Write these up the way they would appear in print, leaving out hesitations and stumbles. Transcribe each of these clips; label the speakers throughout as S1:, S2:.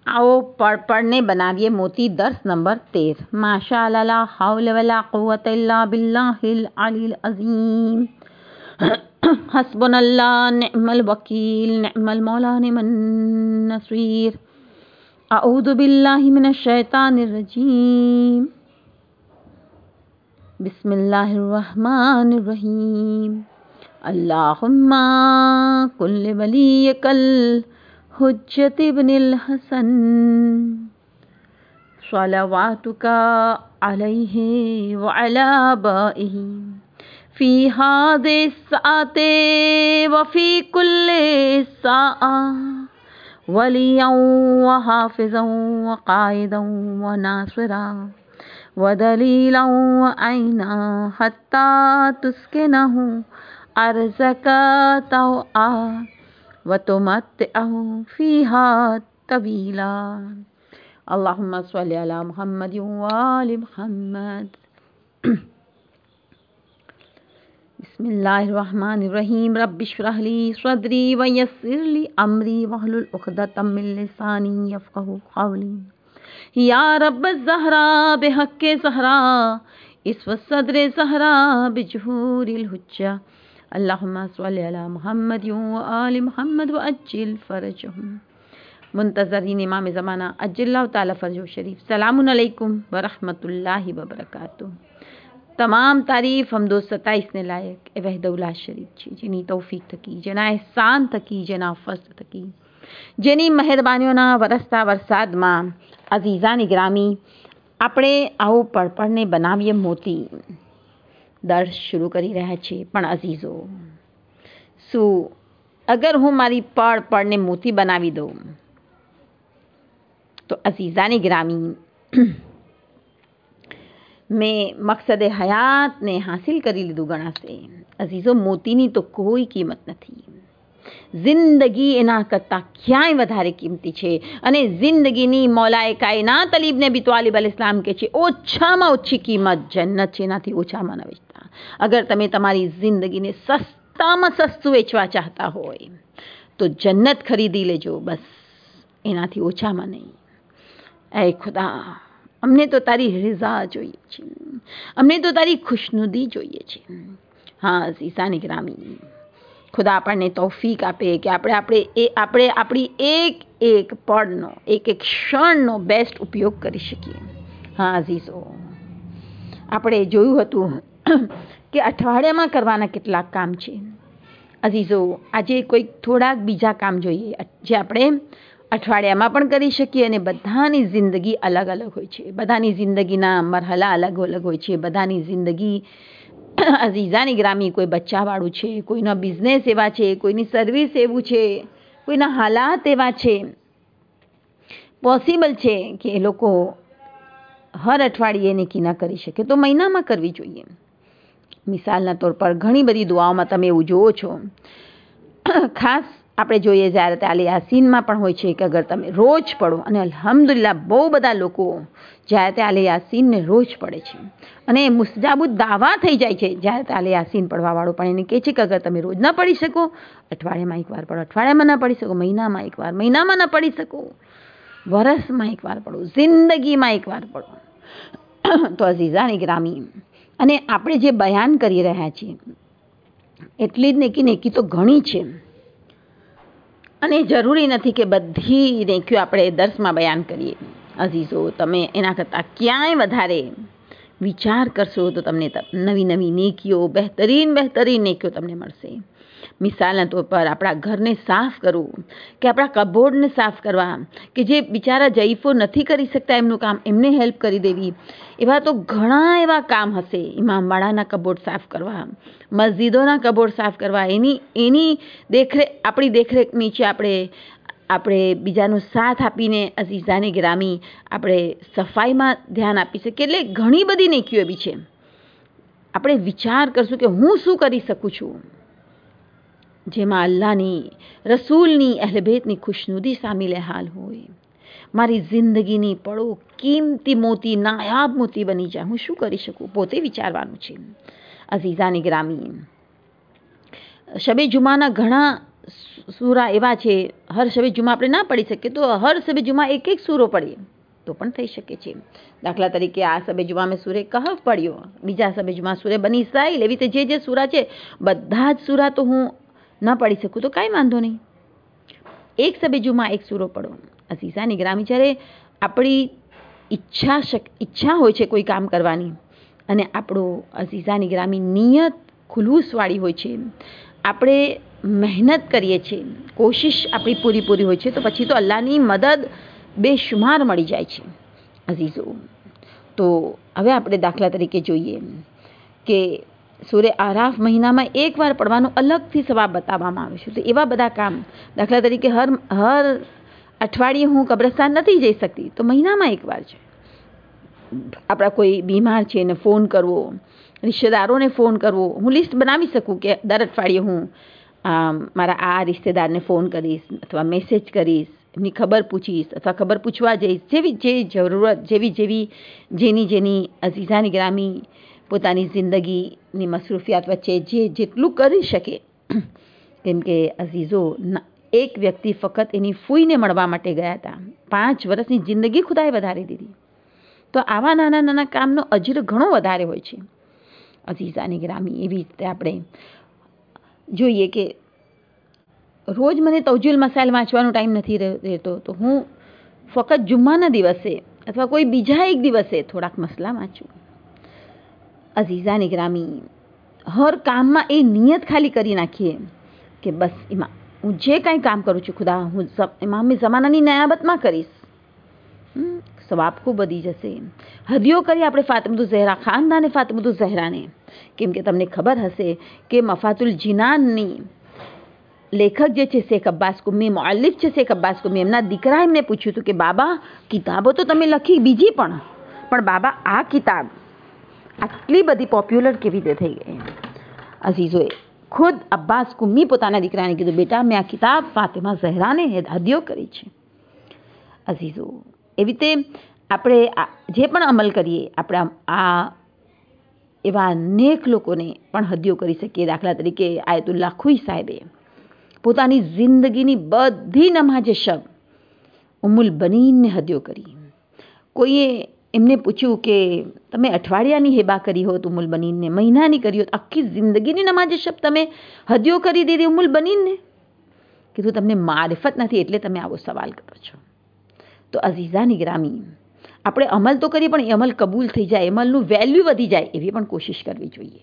S1: आओ पढ़ने बनाविए मोती दर्स नंबर 13। माशा अल्लाह ला हौल वला कुव्वत इल्ला बिल्लाहिल अलील अज़ीम। हस्बुनल्लाह निअमल वकील निअमल मौला निअमन नसीर। अऊज़ु बिल्लाहि मिनश शैतानिर रजीम। बिस्मिल्लाहिर रहमानिर रहीम। अल्लाहुम्मा कुल्ल वलियकल हुज्जत इब्निल हसन सलवातुका अलैहि व अला आबाइहि फी हादिस साते व फी कुल्ले साआ वलियन व हाफिज़न व काइदन व नासिरा व दलीलन व ऐना हत्ता तुस्किनहु अर्ज़का तौआ व तुमत्तिअहु फ़ीहा तवीला। अल्लाहुम्मा सल्लि अला मुहम्मद व आलि मुहम्मद। बिस्मिल्लाहिर्रहमानिर्रहीम। रब्बिश्रह ली सदरी व यस्सिर ली अमरी वहलुल उक़दतम मिन लिसानी यफ़क़हू क़ौली। या रब्बज़ ज़हरा बिहक़्क़ि ज़हरा इस्व सदरे ज़हरा बिजुहूरिल हुज्जा। अल्लाहुम्मा सल्लि अला मुहम्मद व आलि मुहम्मद व अज्जिल फ़रजहुम। मुंतज़रीन इमाम ज़माना अज्जल्लाहु ताला फ़रजहु शरीफ। सलामुन अलैकुम व रहमतुल्लाहि व बरकातुहू। तमाम तारीफ़ हमदो सताइस ने लायक ए वहदहुल्ला शरीफ छी, जेनी तौफीक थकी, जेना एहसान थकी, जेना फज़्ल थकी, जेनी મહેરબાનીઓના વરસતા વરસાદમાં અઝીઝાની ગ્રામી આપણે આવો પળપળને બનાવીએ મોતી દર્શ શરૂ કરી રહ્યા છીએ। પણ અઝીઝો, શું અગર હું મારી પળને મોતી બનાવી દઉં તો અઝીઝાની ગ્રામી મેં મકસદ હયાતને હાસિલ કરી લીધું ગણાશે। અઝીઝો, મોતીની તો કોઈ કિંમત નથી, જિંદગી એના કરતાં ક્યાંય વધારે કિંમતી છે। અને જિંદગીની મૌલાએ કાયનાત અલી ઇબ્ન અબી તાલિબ અલૈહિસ્સલામ કહે છે, ઓછામાં ઓછી કિંમત જન્નત છે, એનાથી ઓછામાં ન વેચતા। અગર તમે તમારી જિંદગીને સસ્તામાં સસ્તું વેચવા ચાહતા હોય તો જન્નત ખરીદી લેજો, બસ એનાથી ઓછામાં નહીં। એ ખુદા, અમને તો તારી રઝા જોઈએ છે, અમને તો તારી ખુશનુદી જોઈએ છે। હા અઝીઝાની ગ્રામી, ખુદા આપણને તૌફીક આપે કે આપણે આપણી એક પળનો એક ક્ષણનો બેસ્ટ ઉપયોગ કરી શકીએ। હા અઝીઝો, આપણે જોયું હતું કે અઠવાડિયામાં કરવાના કેટલાક કામ છે। અઝીઝો, આજે કોઈક થોડાક બીજા કામ જોઈએ જે આપણે અઠવાડિયામાં પણ કરી શકીએ। અને બધાની જિંદગી અલગ અલગ હોય છે, બધાની જિંદગીના મરહલા અલગ અલગ હોય છે, બધાની જિંદગી અઝીઝાની ગ્રામી કોઈ બચ્ચાવાળું છે, કોઈનો બિઝનેસ એવા છે, કોઈની સર્વિસ એવું છે, કોઈના હાલાત એવા છે। પોસિબલ છે કે એ લોકો હર અઠવાડિયે નેકી ન કરી શકે તો મહિનામાં કરવી જોઈએ। મિસાલના તौर પર ઘણી બધી દુઆઓમાં તમે એવું જુઓ છો, ખાસ આપણે જોઈએ ઝિયારત આલે યાસીનમાં પણ હોય છે કે અગર તમે રોજ પઢો, અને અલ્હમ્દુલિલ્લાહ બહુ બધા લોકો ઝિયારત આલે યાસીનને રોજ પढ़ે છે અને મુસ્તજાબુદ દાવા થઈ જાય છે। ઝિયારત આલે યાસીન પढ़વાવાળો પણ એને કહે છે કે અગર તમે રોજ ન પढ़ી શકો, અઠવાડિયામાં એકવાર પढ़ો, અઠવાડિયામાં ન પढ़ી શકો, મહિનામાં એકવાર, મહિનામાં ન પढ़ી શકો, વરસમાં એકવાર પढ़ો, જિંદગીમાં એકવાર પढ़ો। તો અઝીઝાની ગ્રામી, અને આપણે જે બયાન કરી રહ્યા છીએ એટલી જ નેકી તો ઘણી છે, અને જરૂરી નથી કે બધી નેકીઓ આપણે દર્સમાં બયાન કરીએ। અઝીઝો, તમે એના કરતાં ક્યાંય વધારે વિચાર કરશો તો તમને નવી નવી નેકીઓ, બહેતરીન નેકીઓ તમને મળશે। મિસાલના તौर પર આપણા ઘરને સાફ કરવું, કે આપણા કબોર્ડને સાફ કરવા, કે જે બિચારા જઈફો નથી કરી શકતા એમનું કામ, એમને હેલ્પ કરી દેવી, એવા તો ઘણા એવા કામ હશે। ઇમામવાડાના કબોર્ડ સાફ કરવા, મસ્જિદોના કબોર્ડ સાફ કરવા, એની આપણી દેખરેખ નીચે આપણે બીજાનો સાથ આપીને અઝીઝાની ગ્રામી આપણે સફાઈમાં ધ્યાન આપી શકીએ। એટલે ઘણી બધી નેકીઓ એવી છે, આપણે વિચાર કરશું કે હું શું કરી શકું છું જેમાં અલ્લાહની, રસૂલની, અહલે બેતની ખુશનુદી સામેલ હાલ હોય। મારી જિંદગીની પળો કિંમતી મોતી, નાયાબ મોતી બની જાય, હું શું કરી શકું, પોતે વિચારવાનું છે। અઝીઝાની ગ્રામી, શબે જુમાના ઘણા સૂરા એવા છે, હર શબે જુમા આપણે ના પડી શકીએ તો હર શબે જુમા એક એક સૂરો પડીએ તો પણ થઈ શકે છે. દાખલા તરીકે આ શબે જુમા મેં સૂરે કહફ પડ્યો, બીજા શબે જુમા સૂરે બની ઇસ્રાઈલ, એવી રીતે જે સૂરા છે બધા જ સૂરા તો હું ન પડી શકું તો કાંઈ વાંધો નહીં, એક શબે જુમા એક સૂરો પડો. અઝીઝાની ગ્રામી, જ્યારે આપણી ઈચ્છા હોય છે કોઈ કામ કરવાની અને આપણો અઝીઝાની ગ્રામી નિયત ખુલૂસવાળી હોય છે, આપણે મહેનત કરીએ છીએ, કોશિશ આપણી પૂરી હોય છે, તો પછી તો અલ્લાહની મદદ બેશુમાર મળી જાય છે. અઝીઝો, તો હવે આપણે દાખલા તરીકે જોઈએ કે સૂરે આરાફ મહિનામાં એકવાર પડવાનું અલગથી સવાબ બતાવવામાં આવે છે. તો એવા બધા કામ, દાખલા તરીકે હર અઠવાડિયે હું કબ્રસ્તાન નથી જઈ શકતી તો મહિનામાં એકવાર છે. આપણા કોઈ બીમાર છે એને ફોન કરવો, રિશ્તેદારોને ફોન કરવો, હું લિસ્ટ બનાવી શકું કે દર અઠવાડિયે હું મારા આ રિશ્તેદારને ફોન કરીશ અથવા મેસેજ કરીશ, એમની ખબર પૂછીશ અથવા ખબર પૂછવા જઈશ, જે જરૂરત જેની અઝીઝાની ગ્રામી પોતાની જિંદગીની મસરૂફિયાત વચ્ચે જેટલું કરી શકે. કેમ કે અઝીઝો, એક વ્યક્તિ ફક્ત એની ફૂઈને મળવા માટે ગયા હતા, 5 વર્ષની જિંદગી ખુદાએ વધારી દીધી. તો આવા નાના નાના કામનો અજર ઘણો વધારે હોય છે. અઝીઝાની ગ્રામી, એવી રીતે આપણે જોઈએ કે રોજ મને તવજુલ મસાઇલ વાંચવાનો ટાઈમ નથી રહેતો તો હું ફક્ત જુમ્માના દિવસે અથવા કોઈ બીજા એક દિવસે થોડાક મસલા વાંચું. અઝીઝાની ગ્રામી, હર કામમાં એ નિયત ખાલી કરી નાખીએ કે બસ એમાં હું જે કાંઈ કામ કરું છું ખુદા, હું ઇમામ ઝમાનાની નયાબતમાં કરીશ, સવાબ ખૂબ વધી જશે. હદિયો કરી આપણે ફાતિમતુલ ઝહરા, ખાનદાને ફાતિમતુલ ઝહરાને, કેમ કે તમને ખબર હશે કે મફાતુલ જીનાનની લેખક જે છે શેખ અબ્બાસ કુમ્મી, મુઅલ્લિફ છે શેખ અબ્બાસ કુમ્મી, એમના દીકરા એમને પૂછ્યું હતું કે બાબા, કિતાબો તો તમે લખી બીજી પણ બાબા આ કિતાબ આટલી બધી પોપ્યુલર કેવી રીતે થઈ ગઈ? અઝીઝોએ ખુદ અબ્બાસ કુમ્મી પોતાના દીકરાને કીધું, બેટા મેં આ કિતાબ ફાતિમા ઝહરાને હદિયો કરી છે. અઝીઝો, એવી રીતે આપણે જે પણ અમલ કરીએ આપણે આ એવા નેક લોકોને પણ હદિયો કરી શકીએ. દાખલા તરીકે આયતુલ્લાહ ખુઈ સાહેબે પોતાની જિંદગીની બધી નમાઝે શબ ઉમ્મુલ બનીનને હદિયો કરી. કોઈએ એમને પૂછ્યું કે તમે અઠવાડિયાની હેબા કરી હોત ઉમ્મુલ બનીનને, મહિનાની કરી હોત, આખી જિંદગીની નમાઝે શબ તમે હદિયો કરી દીધી ઉમ્મુલ બનીનને? કીધું તમને મારિફત નથી એટલે તમે આવો સવાલ કરો છો. તો અઝીઝાની ગ્રામી, આપણે અમલ તો કરીએ પણ એ અમલ કબૂલ થઈ જાય, અમલનું વેલ્યુ વધી જાય એવી પણ કોશિશ કરવી જોઈએ.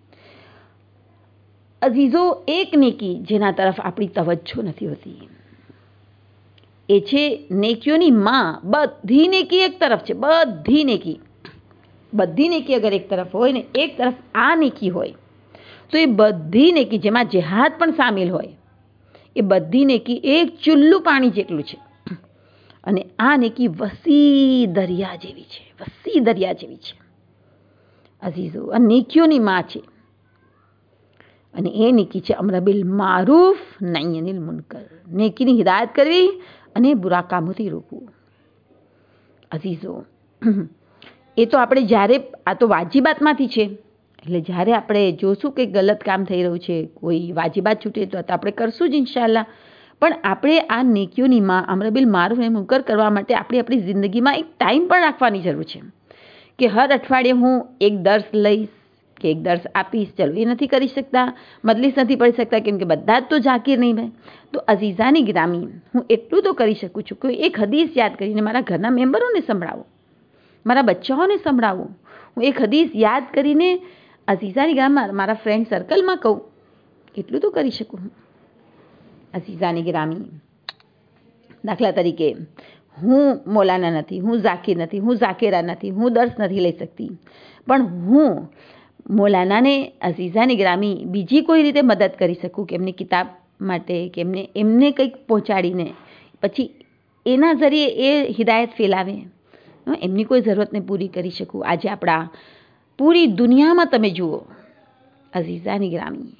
S1: અઝીઝો, એક નેકી જેના તરફ આપણી તવજ્જો નથી હોતી એ છે નેકીઓની માં. બધી નેકી એક તરફ છે, બધી નેકી અગર એક તરફ હોય ને એક તરફ આ નેકી હોય તો એ બધી નેકી, જેમાં જેહાદ પણ સામેલ હોય, એ બધી નેકી એક ચુલ્લું પાણી જેટલું છે. અને આ નેકી વસી દરિયા જેવી છે. અઝીઝો, આ નેકીઓની માં છે અને એ નેકી છે અમ્ર બિલ મારૂફ નહી અનિલ મુનકર, નેકીની હિદાયત કરવી અને બુરા કામોથી રોકવું. અઝીઝો, એ તો આપણે જ્યારે આ તો વાજિબાતમાંથી છે, એટલે જ્યારે આપણે જોશું કે ગલત કામ થઈ રહ્યું છે, કોઈ વાજિબાત છૂટે તો આપણે કરશું જ ઇન્શાઅલ્લાહ. પણ આપણે આ નેકીઓની માં અમ્ર બિલ મારૂફ અને મુનકર કરવા માટે આપણે આપણી જિંદગીમાં એક ટાઈમ પણ રાખવાની જરૂર છે કે હર અઠવાડિયે હું એક દર્સ લઈશ કે એક દર્સ આપીશ. ચલો, એ નથી કરી શકતા, મજલિસ નથી પડી શકતા કેમ કે બધા જ તો ઝાકીર નહીં ભાઈ. તો અઝીઝાની ગ્રામી, હું એટલું તો કરી શકું છું કે એક હદીસ યાદ કરીને મારા ઘરના મેમ્બરોને સંભળાવું, મારા બચ્ચાઓને સંભળાવું. હું એક હદીસ યાદ કરીને અઝીઝાની ગ્રામમાં મારા ફ્રેન્ડ સર્કલમાં કહું, એટલું તો કરી શકું. અઝીઝાની ગ્રામી, દાખલા તરીકે હું મૌલાના નથી, હું ઝાકીર નથી, હું ઝાકીરા નથી, હું દર્સ નથી લઈ શકતી, પણ હું મૌલાનાને અઝીઝાની ગ્રામી બીજી કોઈ રીતે મદદ કરી શકું કે એમની કિતાબ માટે કે એમને કંઈક પહોંચાડીને પછી એના જરીએ એ હિદાયત ફેલાવે, એમની કોઈ જરૂરતને પૂરી કરી શકું. આજે આપણા પૂરી દુનિયામાં તમે જુઓ અઝીઝાની ગ્રામી,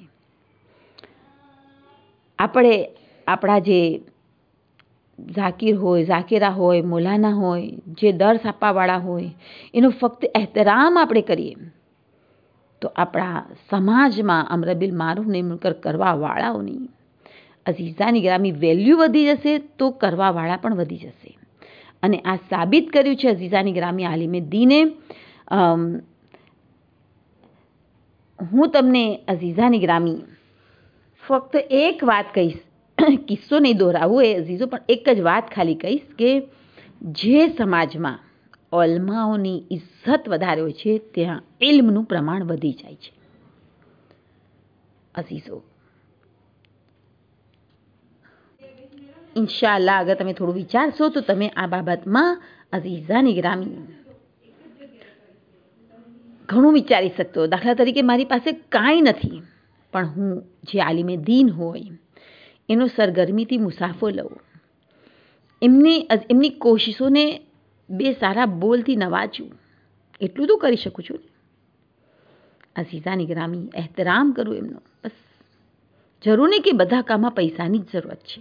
S1: આપણે આપણા જે ઝાકીર હોય, ઝાકીરા હોય, મૌલાના હોય, જે દર્સ આપવાવાળા હોય, એનો ફક્ત એહતરામ આપણે કરીએ તો આપણા સમાજમાં અમ્ર બિલ મારૂફ નહી મુનકર કરવાવાળાઓની અઝીઝાની ગ્રામી વેલ્યુ વધી જશે તો કરવાવાળા પણ વધી જશે. અને આ સાબિત કર્યું છે અઝીઝાની ગ્રામી આલિમે દીને. હું તમને અઝીઝાની ગ્રામી ફક્ત એક વાત કહીશ, કિસ્સો નહીં દોહરાવું એ અઝીઝો, પણ એક જ વાત ખાલી કહીશ કે જે સમાજમાં ઓલમાઓની ઇજ્જત વધારે હોય છે ત્યાં ઇલ્મનું પ્રમાણ વધી જાય છે. અઝીઝો, ઇન્શાઅલ્લાહ અગર તમે થોડું વિચારશો તો તમે આ બાબતમાં અઝીઝાની ગ્રામી ઘણું વિચારી શકતો. દાખલા તરીકે મારી પાસે કાંઈ નથી, પણ હું જે આલિમે દીન હોય એનો સરગર્મીથી મુસાફો લઉં, એમની કોશિશોને બે સારા બોલથી નવાજું, એટલું તો કરી શકું છું. અઝીઝાની ગ્રામી એહતરામ કરું એમનો. બસ જરૂર નહીં કે બધા કામમાં પૈસાની જ જરૂરત છે.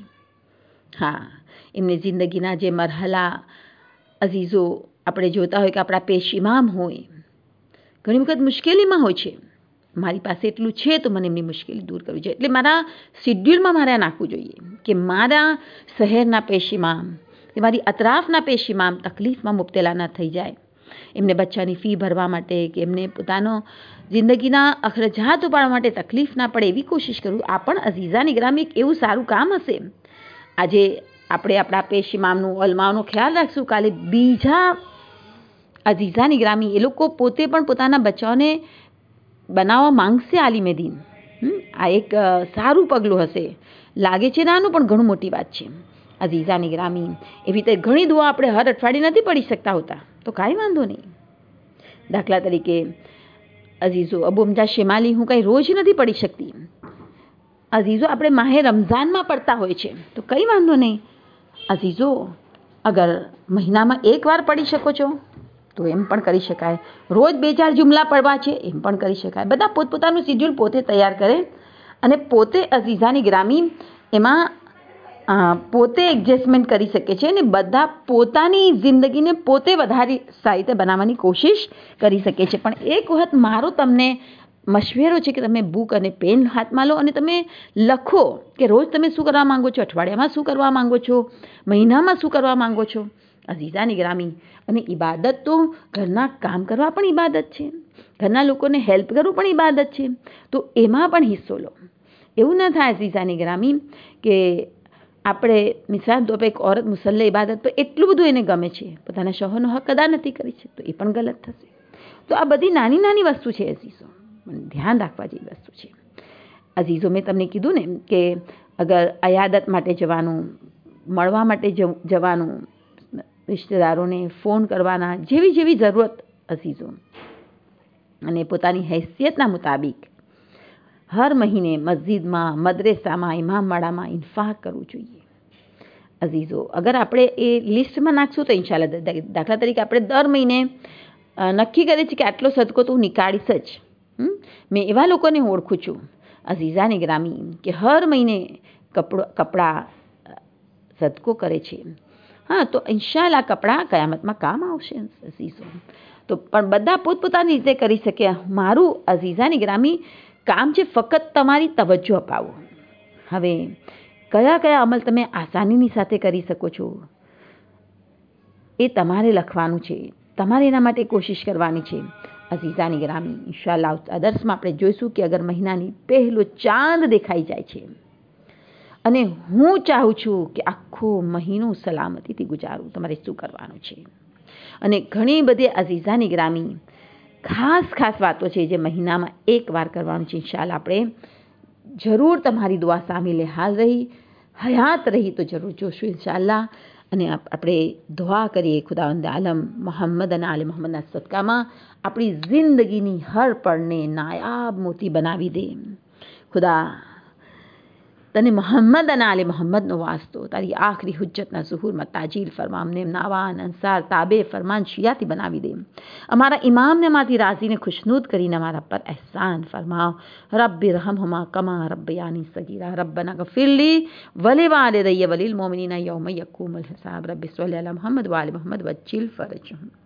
S1: હા, એમને જિંદગીના જે મરહલા અઝીઝો આપણે જોતા હોય કે આપણા પેશ ઇમામ હોય, ઘણી વખત મુશ્કેલીમાં હોય છે. મારી પાસે એટલું છે તો મને એમની મુશ્કેલી દૂર કરવી જોઈએ, એટલે મારા શિડ્યુલમાં મારે નાખવું જોઈએ કે મારા શહેરના પેશ ઇમામ કે મારી અતરાફના પેશ ઇમામ તકલીફમાં મુબતલા ન થઈ જાય. એમને બચ્ચાની ફી ભરવા માટે કે એમને પોતાનો જિંદગીના અખરજાત ઉપાડવા માટે તકલીફ ના પડે એવી કોશિશ કરું. આ પણ અઝીઝાની ગ્રામી એક એવું સારું કામ હશે. આજે આપણે આપણા પેશ ઇમામનું અલમાઓનો ખ્યાલ રાખશું, કાલે બીજા અઝીઝાની ગ્રામી એ લોકો પોતે પણ પોતાના બચ્ચાઓને બનાવવા માંગશે આલિમે દીન. આ એક સારું પગલું હશે. લાગે છે નાનું પણ ઘણું મોટી વાત છે. અઝીઝાની ગ્રામી એવી રીતે ઘણી દુઆ આપણે હર અઠવાડિયે નથી પડી શકતા હોતા, તો કાંઈ વાંધો નહીં. દાખલા તરીકે અઝીઝો અબુ હમઝા શેમાલી હું કંઈ રોજ નથી પડી શકતી. અઝીઝો આપણે માહે રમઝાનમાં પડતા હોય છે તો કંઈ વાંધો નહીં. અઝીઝો અગર મહિનામાં એકવાર પડી શકો છો તો એમ પણ કરી શકાય. રોજ 2-4 જુમલા પડવા છે એમ પણ કરી શકાય. બધા પોતપોતાનું શિડ્યુલ પોતે તૈયાર કરે અને પોતે અઝીઝાની ગ્રામી એમાં પોતે એડજસ્ટમેન્ટ કરી શકે છે અને બધા પોતાની જિંદગીને પોતે વધારે સારી રીતે બનાવવાની કોશિશ કરી શકે છે. પણ એક વખત મારો તમને મશવરો છે કે તમે બુક અને પેન હાથમાં લો અને તમે લખો કે રોજ તમે શું કરવા માંગો છો, અઠવાડિયામાં શું કરવા માંગો છો, મહિનામાં શું કરવા માંગો છો. અઝીઝાની ગ્રામી, અને ઇબાદત તો ઘરના કામ કરવા પણ ઇબાદત છે, ઘરના લોકોને હેલ્પ કરવું પણ ઇબાદત છે, તો એમાં પણ હિસ્સો લો. એવું ન થાય અઝીઝાની ગ્રામી કે આપણે મિસાલ તો એક ઓરત મુસલ્લે ઇબાદત તો એટલું બધું એને ગમે છે, પોતાના શોહરનો હક અદા નથી કરી છે, તો એ પણ ગલત થશે. તો આ બધી નાની નાની વસ્તુ છે અઝીઝો, ધ્યાન રાખવા જેવી વસ્તુ છે. અઝીઝો, મેં તમને કીધું ને કે અગર અયાદત માટે જવાનું, મળવા માટે જવાનું, રિશ્તેદારોને ફોન કરવાના, જેવી જેવી જરૂરત અઝીઝો, અને પોતાની હૈસિયતના મુતાબિક હર મહિને મસ્જિદમાં, મદરેસામાં, ઇમામવાડામાં ઇન્ફાક કરવું જોઈએ. અઝીઝો, અગર આપણે એ લિસ્ટમાં નાખશું તો ઇન્શાલ્લાહ, દાખલા તરીકે આપણે દર મહિને નક્કી કરીએ છીએ કે આટલો સદકો તો હું નીકાળીશ જ. મેં એવા લોકોને ઓળખું છું અઝીઝાની ગ્રામી કે હર મહિને કપડાં સદકો કરે છે. હા, તો ઇન્શાલ્લાહ કપડાં કયામતમાં કામ આવશે અઝીઝો. તો પણ બધા પોતપોતાની રીતે કરી શકે. મારું અઝીઝાની ગ્રામી કામ છે ફક્ત તમારી તવજ્જો અપાવો. હવે કયા કયા અમલ તમે આસાનીની સાથે કરી શકો છો એ તમારે લખવાનું છે, તમારે એના માટે કોશિશ કરવાની છે. અઝીઝાની ગ્રામી, ઇન્શાલ્લાહ આદર્શમાં આપણે જોઈશું કે અગર મહિનાની પહેલો ચાંદ દેખાઈ જાય છે અને હું ચાહું છું કે આખો મહિનો સલામતીથી ગુજારું, તમારે શું કરવાનું છે. અને ઘણી બધી અઝીઝાની ગ્રામી ખાસ ખાસ વાતો છે જે મહિનામાં એકવાર કરવાનું છે. ઇન્શાલ્લાહ આપણે જરૂર તમારી દુઆ સામેલ હાલ રહી, હયાત રહી તો જરૂર જોશું ઇન્શાલ્લાહ. અને આપણે દુઆ કરીએ ખુદાવંદ આલમ મોહમ્મદ અને આલે મોહમ્મદના સદકામાં આપણી જિંદગીની હર પળને નાયાબ મોતી બનાવી દે. ખુદા તને મોહમ્મદ અને આલે મોહમ્મદનો વાસ્તો, તારી આખરી હુજ્જતના ઝુહુરમાં તાજીલ ફરમા, અમને નાવાન, અંસાર, તાબે, ફરમાન, શિયાતી બનાવી દે. અમારા ઇમામને માંથી રાજીને ખુશનૂદ કરીને અમારા પર એહસાન ફરમાઓ. રબ્બી રહમહુમા કમા રબ્બયાની સગીરા. રબ્બના ગફિરલી વલી વાલિદય્ય વલિલ મોમિનીના યૌમ યકૂમુલ હિસાબ. રબ્બી સલ્લી અલા મુહમ્મદ વ આલે મુહમ્મદ વજ્જિલ ફરજહુમ.